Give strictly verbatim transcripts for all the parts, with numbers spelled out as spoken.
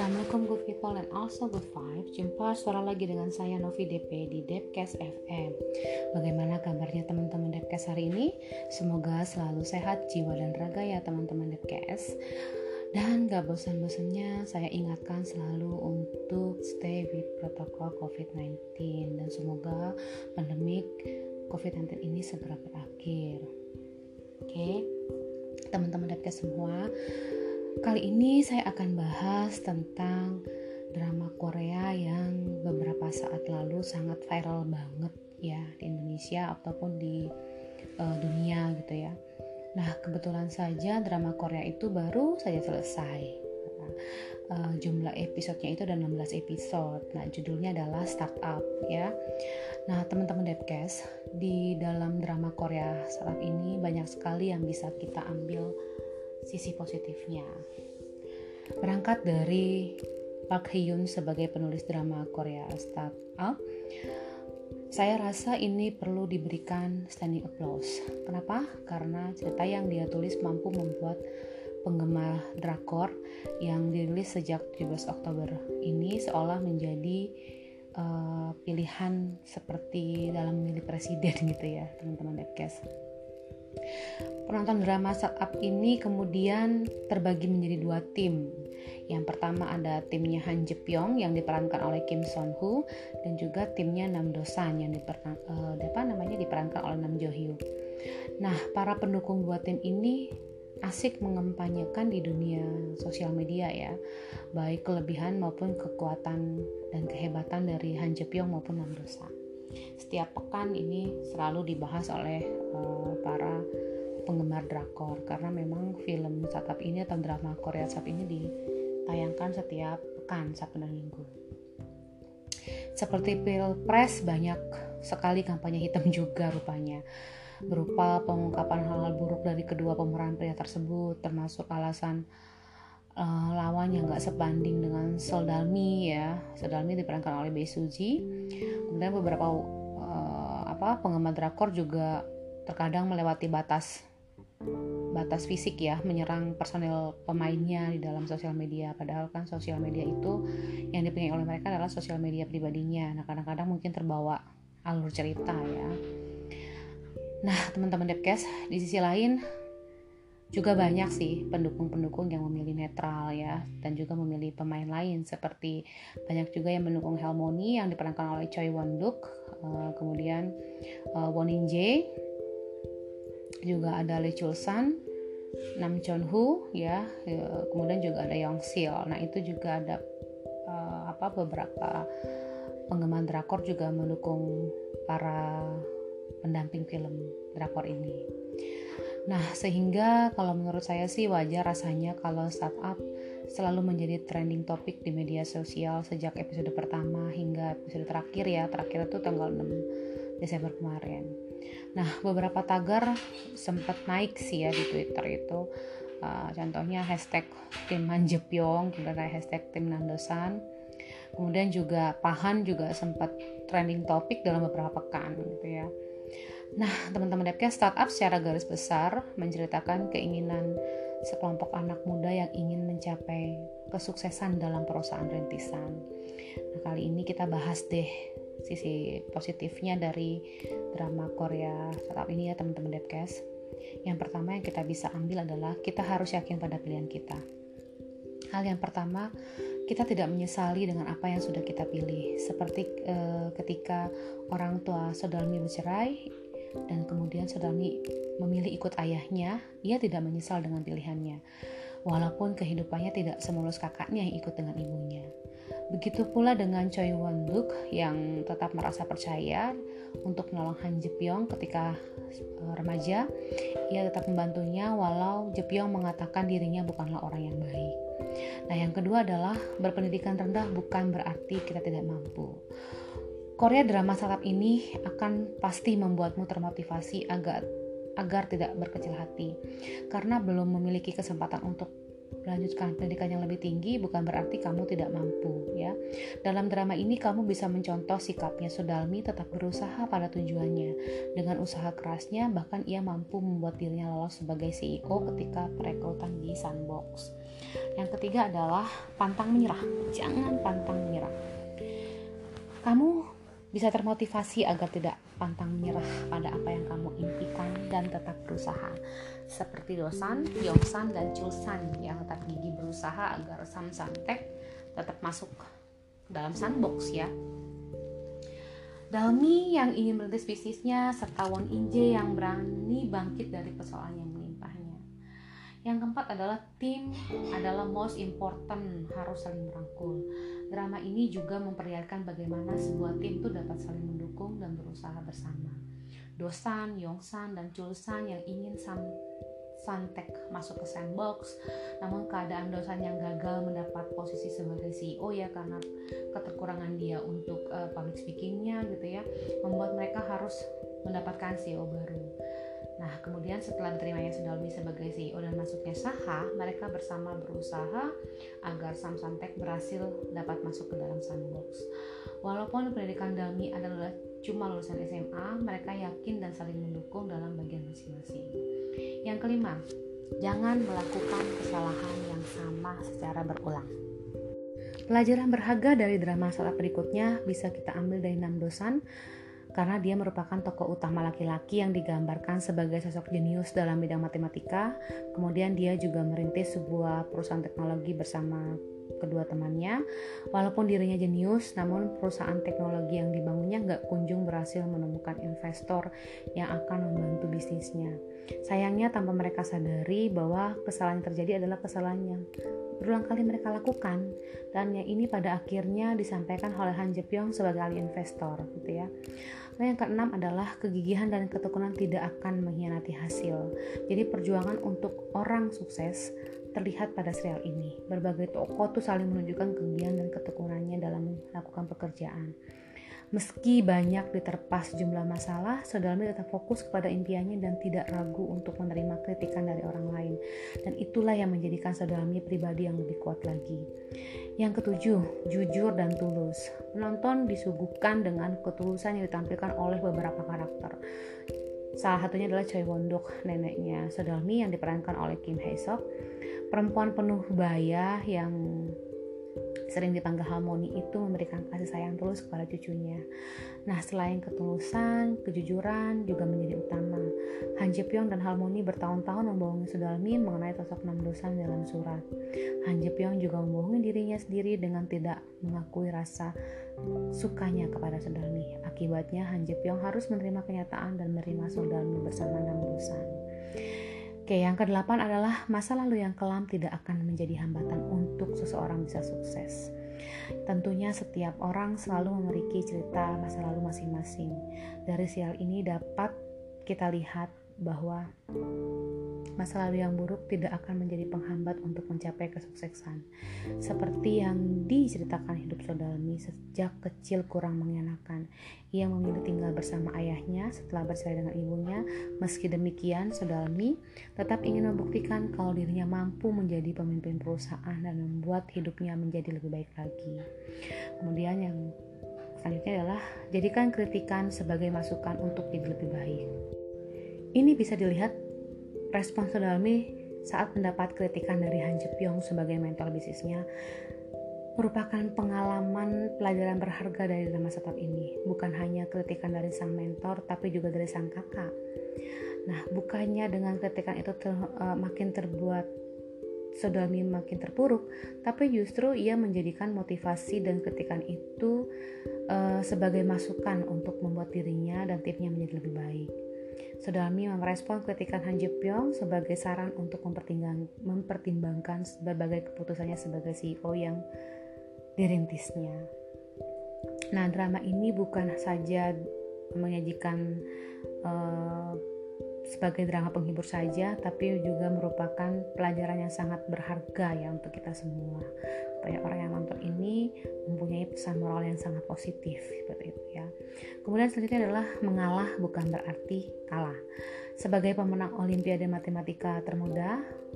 Assalamualaikum good people and also good vibes. Jumpa suara lagi dengan saya Novi D P di Depkes F M. Bagaimana kabarnya teman-teman Depkes hari ini? Semoga selalu sehat jiwa dan raga ya teman-teman Depkes. Dan gak bosan-bosannya saya ingatkan selalu untuk stay with protokol covid sembilan belas. Dan semoga pandemik covid sembilan belas ini segera berakhir. Oke, teman-teman Depkes semua, kali ini saya akan bahas tentang drama Korea yang beberapa saat lalu sangat viral banget ya di Indonesia ataupun di uh, dunia gitu ya. Nah, kebetulan saja drama Korea itu baru saja selesai. Nah, uh, jumlah episodenya itu ada enam belas episode. Nah, judulnya adalah Startup ya. Nah, teman-teman Depkes, di dalam drama Korea saat ini banyak sekali yang bisa kita ambil sisi positifnya. Berangkat dari Park Hye-yoon sebagai penulis drama Korea Startup, saya rasa ini perlu diberikan standing applause. Kenapa? Karena cerita yang dia tulis mampu membuat penggemar drakor yang dirilis sejak tujuh belas Oktober ini seolah menjadi uh, pilihan seperti dalam memilih presiden gitu ya, teman-teman Depkes. Penonton drama Startup ini kemudian terbagi menjadi dua tim. Yang pertama ada timnya Han Je Pyong yang diperankan oleh Kim Son Ho dan juga timnya Nam Do San yang diperan, uh, apa namanya diperankan oleh Nam Jo Hyuk. Nah, para pendukung dua tim ini asik mengempanyekan di dunia sosial media ya, baik kelebihan maupun kekuatan dan kehebatan dari Han Je Pyong maupun Nam Do San. Setiap pekan ini selalu dibahas oleh uh, para penggemar drakor karena memang film startup ini atau drama Korea startup ini ditayangkan setiap pekan Sabtu dan Minggu. Seperti Pilpres, banyak sekali kampanye hitam juga rupanya, berupa pengungkapan hal-hal buruk dari kedua pemeran pria tersebut, termasuk alasan uh, lawan yang gak sebanding dengan Soldalmi ya. Soldalmi diperankan oleh Bae Suji. Kemudian beberapa uh, apa penggemar drakor juga terkadang melewati batas batas fisik ya, menyerang personel pemainnya di dalam sosial media, padahal kan sosial media itu yang dipegang oleh mereka adalah sosial media pribadinya. Nah, kadang-kadang mungkin terbawa alur cerita ya. Nah, teman-teman Depkes, di sisi lain juga banyak sih pendukung-pendukung yang memilih netral ya, dan juga memilih pemain lain seperti banyak juga yang mendukung Halmoni yang diperankan oleh Choi Won-duk, uh, kemudian uh, Won In-jae, juga ada Lee Chul-san, Nam Chon-ho ya, ya, kemudian juga ada Yong Sil. Nah, itu juga ada uh, apa beberapa penggemar drakor juga mendukung para pendamping film drakor ini. Nah, sehingga kalau menurut saya sih wajar rasanya kalau startup selalu menjadi trending topik di media sosial sejak episode pertama hingga episode terakhir ya. Terakhir itu tanggal enam Desember kemarin. Nah, beberapa tagar sempat naik sih ya di Twitter itu. Uh, contohnya hashtag tim Han Je Pyong, kemudian hashtag tim Nam Do San. Kemudian juga Pahan juga sempat trending topik dalam beberapa pekan gitu ya. Nah, teman-teman Depkes, startup secara garis besar menceritakan keinginan sekelompok anak muda yang ingin mencapai kesuksesan dalam perusahaan rintisan. Nah, kali ini kita bahas deh sisi positifnya dari drama Korea startup ini ya teman-teman Depkes. Yang pertama yang kita bisa ambil adalah kita harus yakin pada pilihan kita. Hal yang pertama, kita tidak menyesali dengan apa yang sudah kita pilih. Seperti eh, ketika orang tua Soldalmi bercerai dan kemudian Soldalmi memilih ikut ayahnya, ia tidak menyesal dengan pilihannya. Walaupun kehidupannya tidak semulus kakaknya yang ikut dengan ibunya. Begitu pula dengan Choi Won-duk yang tetap merasa percaya untuk menolong Han Je Pyong ketika uh, remaja. Ia tetap membantunya walau Je Pyong mengatakan dirinya bukanlah orang yang baik. Nah, yang kedua adalah berpendidikan rendah bukan berarti kita tidak mampu. Korea drama startup ini akan pasti membuatmu termotivasi agar agar tidak berkecil hati karena belum memiliki kesempatan untuk melanjutkan pendidikan yang lebih tinggi bukan berarti kamu tidak mampu ya. Dalam drama ini kamu bisa mencontoh sikapnya Sodalmi tetap berusaha pada tujuannya. Dengan usaha kerasnya bahkan ia mampu membuat dirinya lolos sebagai C E O ketika perekrutan di Sandbox. Yang ketiga adalah pantang menyerah. Jangan pantang menyerah. Kamu bisa termotivasi agar tidak pantang menyerah pada apa yang kamu impikan dan tetap berusaha. Seperti Dosan, Yongsan, dan Chulsan yang tetap gigih berusaha agar Samsantek tetap masuk dalam Sandbox ya. Dalmi yang ingin merintis bisnisnya, serta Won In-jae yang berani bangkit dari persoalan yang menimpahnya. Yang keempat adalah tim adalah most important, harus saling merangkul. Drama ini juga memperlihatkan bagaimana sebuah tim itu dapat saling mendukung dan berusaha bersama. Dosan, Yongsan, dan Chulsan yang ingin Sam Santek masuk ke Sandbox, namun keadaan Dosan yang gagal mendapat posisi sebagai C E O ya karena keterkurangan dia untuk uh, public speakingnya gitu ya, membuat mereka harus mendapatkan C E O baru. Nah, kemudian setelah diterimanya Sodalmi sebagai C E O dan masuknya Saha, mereka bersama berusaha agar Samsantek berhasil dapat masuk ke dalam Sandbox. Walaupun pendidikan Dalmi adalah cuma lulusan S M A, mereka yakin dan saling mendukung dalam bagian masing-masing. Yang kelima, jangan melakukan kesalahan yang sama secara berulang. Pelajaran berharga dari drama startup berikutnya bisa kita ambil dari Nam Dosan, karena dia merupakan tokoh utama laki-laki yang digambarkan sebagai sosok jenius dalam bidang matematika. Kemudian dia juga merintis sebuah perusahaan teknologi bersama kedua temannya. Walaupun dirinya jenius, namun perusahaan teknologi yang dibangunnya nggak kunjung berhasil menemukan investor yang akan membantu bisnisnya. Sayangnya tanpa mereka sadari bahwa kesalahan yang terjadi adalah kesalahan yang berulang kali mereka lakukan, dan yang ini pada akhirnya disampaikan oleh Han Je-pyong sebagai ahli investor gitu ya. Nah, yang keenam adalah kegigihan dan ketekunan tidak akan mengkhianati hasil. Jadi perjuangan untuk orang sukses terlihat pada serial ini. Berbagai tokoh tuh saling menunjukkan kegigihan dan ketekunannya dalam melakukan pekerjaan. Meski banyak diterpa sejumlah masalah, Sodalmi tetap fokus kepada impiannya dan tidak ragu untuk menerima kritikan dari orang lain. Dan itulah yang menjadikan Sodalmi pribadi yang lebih kuat lagi. Yang ketujuh, jujur dan tulus. Penonton disuguhkan dengan ketulusan yang ditampilkan oleh beberapa karakter. Salah satunya adalah Choi Won-duk, neneknya Sodalmi yang diperankan oleh Kim Hae-sok, perempuan penuh baya yang sering dipanggil Harmony itu memberikan kasih sayang tulus kepada cucunya. Nah, selain ketulusan, kejujuran juga menjadi utama. Han Je-pyong dan Harmony bertahun-tahun membohongi Sodalmi mengenai sosok Nam Dosan dalam surat. Han Je-pyong juga membohongi dirinya sendiri dengan tidak mengakui rasa sukanya kepada Sodalmi. Akibatnya Han Je-pyong harus menerima kenyataan dan menerima Sodalmi bersama Nam Dosan. Oke, yang kedelapan adalah masa lalu yang kelam tidak akan menjadi hambatan untuk seseorang bisa sukses. Tentunya setiap orang selalu memiliki cerita masa lalu masing-masing. Dari serial ini dapat kita lihat bahwa masa lalu yang buruk tidak akan menjadi penghambat untuk mencapai kesuksesan. Seperti yang diceritakan hidup Sodalmi sejak kecil kurang mengenakan. Ia memilih tinggal bersama ayahnya setelah bercerai dengan ibunya. Meski demikian, Sodalmi tetap ingin membuktikan kalau dirinya mampu menjadi pemimpin perusahaan dan membuat hidupnya menjadi lebih baik lagi. Kemudian yang selanjutnya adalah jadikan kritikan sebagai masukan untuk jadi lebih baik. Ini bisa dilihat respon Sodalmi saat mendapat kritikan dari Han Je-pyong sebagai mentor bisnisnya merupakan pengalaman pelajaran berharga dari drama startup ini. Bukan hanya kritikan dari sang mentor, tapi juga dari sang kakak. Nah, bukannya dengan kritikan itu ter, uh, makin terbuat Sodalmi makin terpuruk, tapi justru ia menjadikan motivasi dan kritikan itu uh, sebagai masukan untuk membuat dirinya dan timnya menjadi lebih baik. Sodalmi merespon kritikan Han Je-pyong sebagai saran untuk mempertimbangkan berbagai keputusannya sebagai C E O yang dirintisnya. Nah, drama ini bukan saja menyajikan uh, sebagai drama penghibur saja, tapi juga merupakan pelajaran yang sangat berharga ya untuk kita semua. Supaya orang yang nonton ini mempunyai pesan moral yang sangat positif seperti itu ya. Kemudian selanjutnya adalah mengalah bukan berarti kalah. Sebagai pemenang Olimpiade Matematika termuda,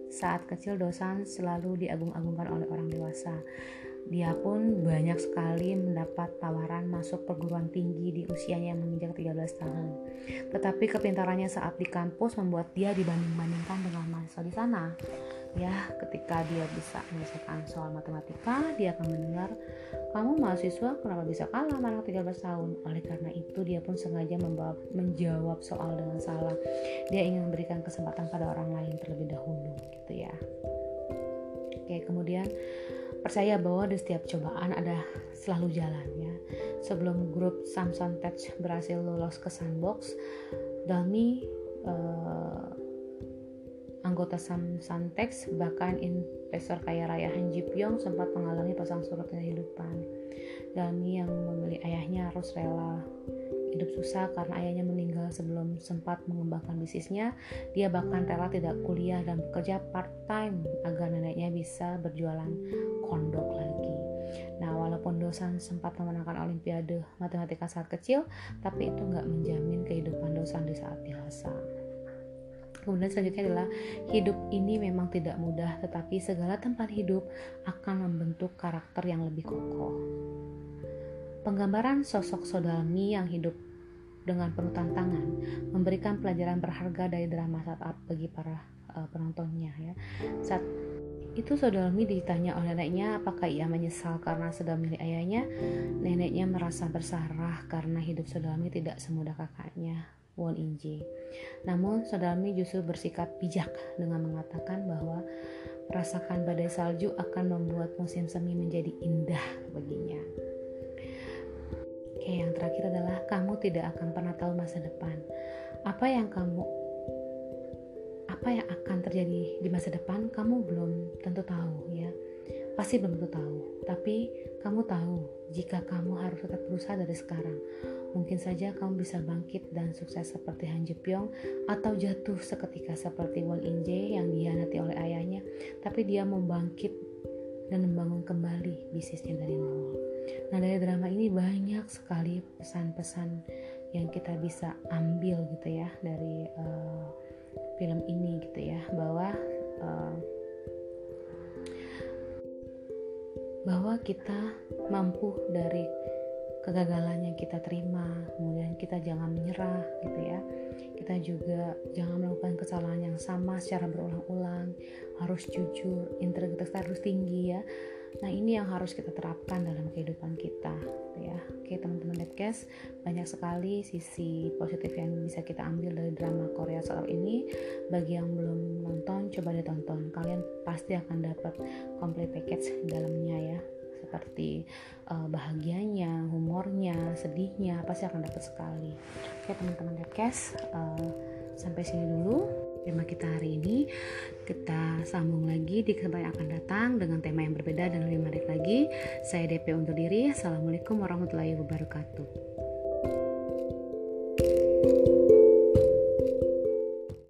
saat kecil Dosan selalu diagung-agungkan oleh orang dewasa. Dia pun banyak sekali mendapat tawaran masuk perguruan tinggi di usianya yang menginjak tiga belas tahun. Tetapi kepintarannya saat di kampus membuat dia dibanding-bandingkan dengan mahasiswa di sana. Ya, ketika dia bisa menyelesaikan soal matematika, dia akan mendengar, "Kamu mahasiswa kenapa bisa kalah sama anak tiga belas tahun?" Oleh karena itu, dia pun sengaja membawa, menjawab soal dengan salah. Dia ingin memberikan kesempatan pada orang lain terlebih dahulu, gitu ya. Oke, kemudian percaya bahwa di setiap cobaan ada selalu jalan ya. Sebelum grup Samson Tech berhasil lolos ke Sandbox, Dalmi eh, anggota Samson Tech, bahkan investor kaya raya Han Ji Pyong sempat mengalami pasang surut kehidupan. Dalmi yang memilih ayahnya harus rela hidup susah karena ayahnya meninggal sebelum sempat mengembangkan bisnisnya. Dia bahkan rela tidak kuliah dan bekerja part-time agar neneknya bisa berjualan kondok lagi. Nah, walaupun Dosan sempat memenangkan olimpiade matematika saat kecil, tapi itu nggak menjamin kehidupan Dosan di saat dewasa. Kemudian selanjutnya adalah hidup ini memang tidak mudah, tetapi segala tempat hidup akan membentuk karakter yang lebih kokoh. Penggambaran sosok Sodalmi yang hidup dengan penuh tantangan memberikan pelajaran berharga dari drama startup bagi para uh, penontonnya ya. Saat itu Sodalmi ditanya oleh neneknya apakah ia menyesal karena sudah memilih ayahnya. Neneknya merasa bersalah karena hidup Sodalmi tidak semudah kakaknya Won In-jae. Namun Sodalmi justru bersikap bijak dengan mengatakan bahwa merasakan badai salju akan membuat musim semi menjadi indah baginya. Oke, yang terakhir adalah kamu tidak akan pernah tahu masa depan. Apa yang kamu apa yang akan terjadi di masa depan kamu belum tentu tahu ya. Pasti belum tentu tahu, tapi kamu tahu jika kamu harus tetap berusaha dari sekarang. Mungkin saja kamu bisa bangkit dan sukses seperti Han Ji Pyong atau jatuh seketika seperti Won In-jae yang dikhianati oleh ayahnya, tapi dia mau bangkit dan membangun kembali bisnisnya dari nol. Nah, dari drama ini banyak sekali pesan-pesan yang kita bisa ambil gitu ya dari uh, film ini gitu ya, bahwa uh, bahwa kita mampu dari kegagalan yang kita terima, kemudian kita jangan menyerah gitu ya. Kita juga jangan melakukan kesalahan yang sama secara berulang-ulang, harus jujur, integritas harus tinggi ya. Nah, ini yang harus kita terapkan dalam kehidupan kita gitu ya. Oke teman-teman Depkes, banyak sekali sisi positif yang bisa kita ambil dari drama Korea Startup ini. Bagi yang belum nonton, coba ditonton, kalian pasti akan dapat complete package di dalamnya ya, seperti uh, bahagianya, humornya, sedihnya, pasti akan dapat sekali. Oke teman-teman Depkes, uh, sampai sini dulu tema kita hari ini. Kita sambung lagi di kesempatan yang akan datang dengan tema yang berbeda dan lebih menarik lagi. Saya D P undur diri. Assalamualaikum warahmatullahi wabarakatuh.